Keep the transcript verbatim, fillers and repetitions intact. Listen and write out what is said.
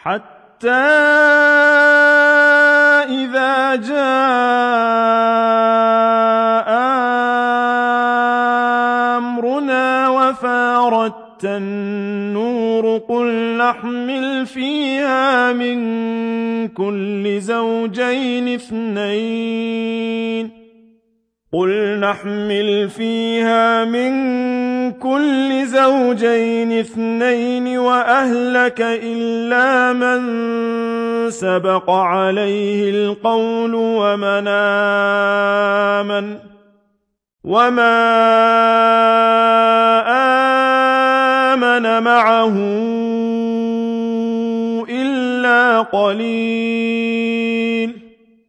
حتى إذا جاء أمرنا وفارت النور قل نحمل فيها من كل زوجين اثنين قل نحمل فيها من كل زوجين اثنين وأهلك إلا من سبق عليه القول ومن آمن وما آمن معه إلا قليل